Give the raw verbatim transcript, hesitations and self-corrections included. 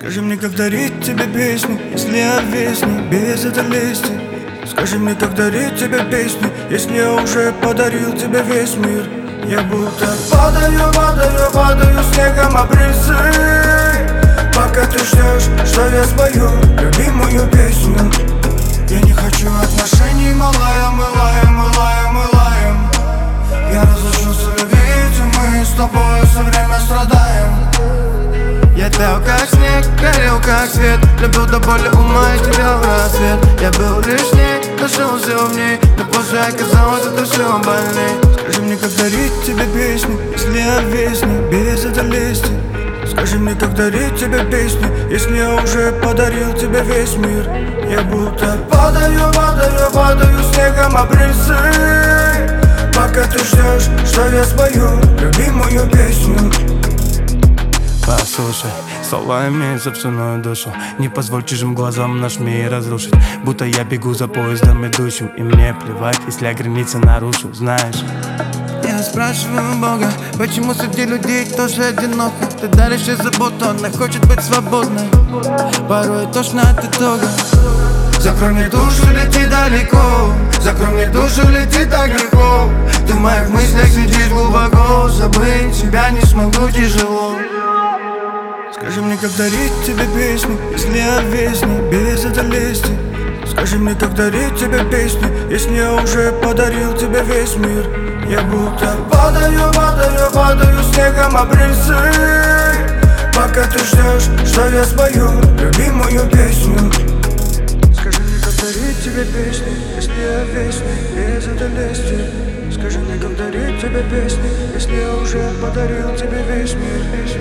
Скажи мне, как дарить тебе песню, если я весну, без этой лести. Скажи мне, как дарить тебе песню, если я уже подарил тебе весь мир. Я будто падаю, падаю, падаю снегом обрезы, пока ты ждешь, что я спою любимую песню. Я не хочу отношений, мы лаем, мы лаем, мы лаем, мы лаем. Я разучился любить, и мы с тобой все время страдаем. Я таял как снег, горел как свет, любил до боли ума и терял рассвет. Я был лишний, нашел все в ней, но позже оказалось, это все больней. Скажи мне, как дарить тебе песню, если я весну, без этой лести. Скажи мне, как дарить тебе песню, если я уже подарил тебе весь мир. Я будто падаю, падаю, падаю снегом обрезы, пока ты ждешь, что я спою любимую песню. Послушай, слова имеют собственную душу. Не позволь чужим глазам наш мир разрушить. Будто я бегу за поездом идущим, и мне плевать, если я границы нарушу, знаешь. Я спрашиваю Бога, почему среди людей тоже одиноко. Ты даришь ей заботу, она хочет быть свободной. Порой тошно от итога. Закрой мне душу, лети далеко. Закрой мне душу, лети так легко. Ты в моих мыслях сидишь глубоко. Забыть тебя не смогу, тяжело. Скажи мне, как дарить тебе песню, если я весну, без этой лести. Скажи мне, как дарить тебе песню, если я уже подарил тебе весь мир. Я будто падаю, падаю, падаю снегом обрезы, пока ты ждешь, что я спою любимую песню. Скажи мне, как дарить тебе песню, если я весну, без этой лести. Скажи мне, как дарить тебе песню, если я уже подарил тебе весь мир.